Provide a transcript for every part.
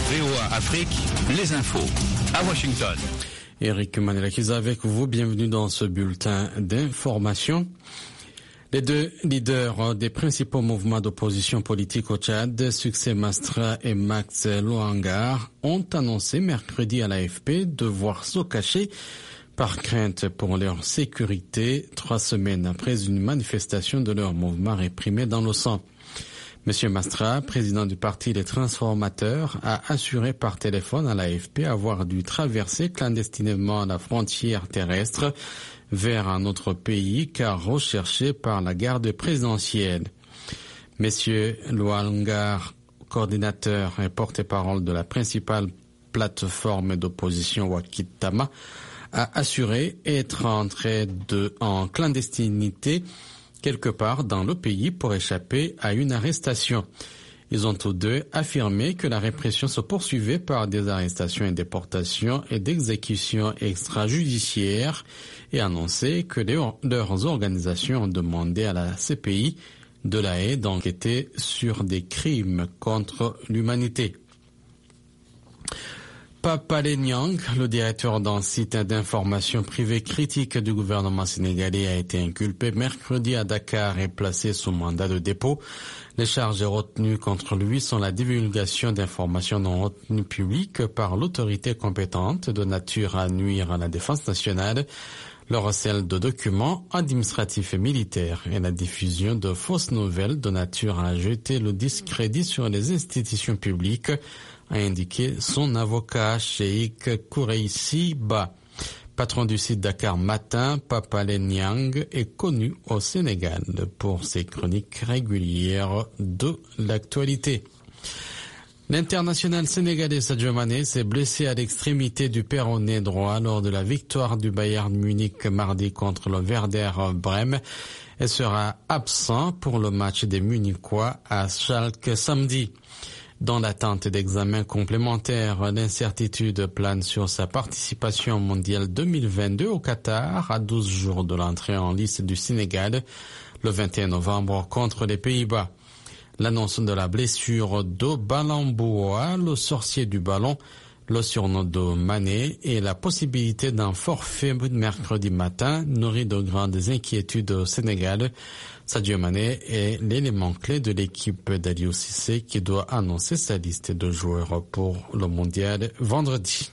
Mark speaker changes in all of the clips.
Speaker 1: VOA Afrique, les infos à Washington.
Speaker 2: Eric Manelakiza avec vous, bienvenue dans ce bulletin d'information. Les deux leaders des principaux mouvements d'opposition politique au Tchad, Succès Mastra et Max Loangar, ont annoncé mercredi à l'AFP devoir se cacher par crainte pour leur sécurité 3 semaines après une manifestation de leur mouvement réprimé dans le sang. Monsieur Mastra, président du parti Les Transformateurs, a assuré par téléphone à l'AFP avoir dû traverser clandestinement la frontière terrestre vers un autre pays car recherché par la garde présidentielle. Monsieur Loangar, coordinateur et porte-parole de la principale plateforme d'opposition Wakitama, a assuré être entré en clandestinité quelque part dans le pays pour échapper à une arrestation. Ils ont tous deux affirmé que la répression se poursuivait par des arrestations et déportations et d'exécutions extrajudiciaires et annoncé que leurs organisations ont demandé à la CPI de La Haye d'enquêter sur des crimes contre l'humanité. Papalé Niang, le directeur d'un site d'information privée critique du gouvernement sénégalais, a été inculpé mercredi à Dakar et placé sous mandat de dépôt. Les charges retenues contre lui sont la divulgation d'informations non retenues publiques par l'autorité compétente de nature à nuire à la défense nationale, le recel de documents administratifs et militaires et la diffusion de fausses nouvelles de nature à jeter le discrédit sur les institutions publiques, a indiqué son avocat Cheikh Koureissi Ba. Patron du site Dakar Matin, Papalé Niang est connu au Sénégal pour ses chroniques régulières de l'actualité. L'international sénégalais Sadio Mané s'est blessé à l'extrémité du péroné droit lors de la victoire du Bayern Munich mardi contre le Werder Brême et sera absent pour le match des Munichois à Schalke samedi. Dans l'attente d'examens complémentaires, l'incertitude plane sur sa participation au mondial 2022 au Qatar à 12 jours de l'entrée en lice du Sénégal le 21 novembre contre les Pays-Bas. L'annonce de la blessure de Balamboua, le sorcier du ballon, le surnom de Mané et la possibilité d'un forfait mercredi matin nourrit de grandes inquiétudes au Sénégal. Sadio Mané est l'élément clé de l'équipe d'Aliou Cissé qui doit annoncer sa liste de joueurs pour le mondial vendredi.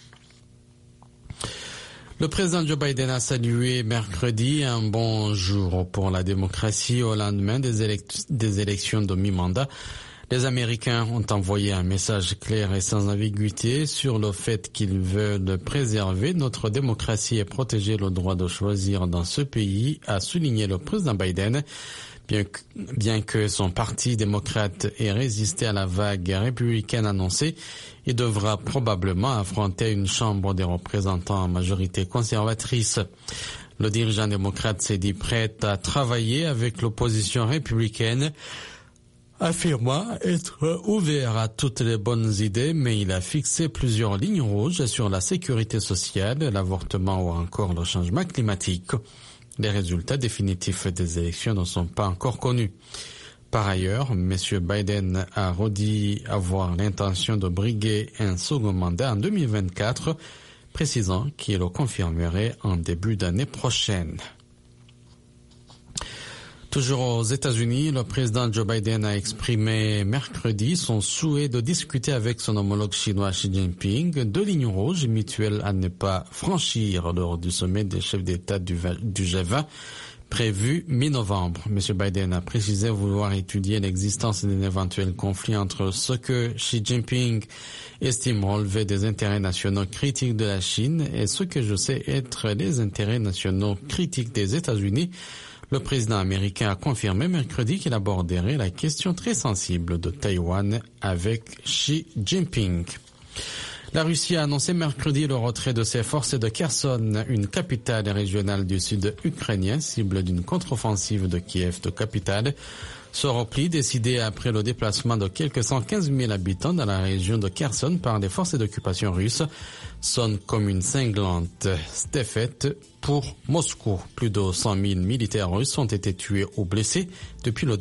Speaker 2: Le président Joe Biden a salué mercredi un bon jour pour la démocratie au lendemain des élections de mi-mandat. Les Américains ont envoyé un message clair et sans ambiguïté sur le fait qu'ils veulent préserver notre démocratie et protéger le droit de choisir dans ce pays, a souligné le président Biden. Bien que son parti démocrate ait résisté à la vague républicaine annoncée, il devra probablement affronter une chambre des représentants en majorité conservatrice. Le dirigeant démocrate s'est dit prêt à travailler avec l'opposition républicaine, affirmant être ouvert à toutes les bonnes idées, mais il a fixé plusieurs lignes rouges sur la sécurité sociale, l'avortement ou encore le changement climatique. Les résultats définitifs des élections ne sont pas encore connus. Par ailleurs, M. Biden a redit avoir l'intention de briguer un second mandat en 2024, précisant qu'il le confirmerait en début d'année prochaine. Toujours aux États-Unis, le président Joe Biden a exprimé mercredi son souhait de discuter avec son homologue chinois Xi Jinping de lignes rouges mutuelles à ne pas franchir lors du sommet des chefs d'État du G20 prévu mi-novembre. M. Biden a précisé vouloir étudier l'existence d'un éventuel conflit entre ce que Xi Jinping estime relever des intérêts nationaux critiques de la Chine et ce que je sais être les intérêts nationaux critiques des États-Unis. Le président américain a confirmé mercredi qu'il aborderait la question très sensible de Taïwan avec Xi Jinping. La Russie a annoncé mercredi le retrait de ses forces de Kherson, une capitale régionale du sud ukrainien, cible d'une contre-offensive de Kiev de capitale. Ce repli, décidé après le déplacement de quelques 115 000 habitants dans la région de Kherson par les forces d'occupation russes, sonne comme une cinglante défaite pour Moscou. Plus de 100 000 militaires russes ont été tués ou blessés depuis le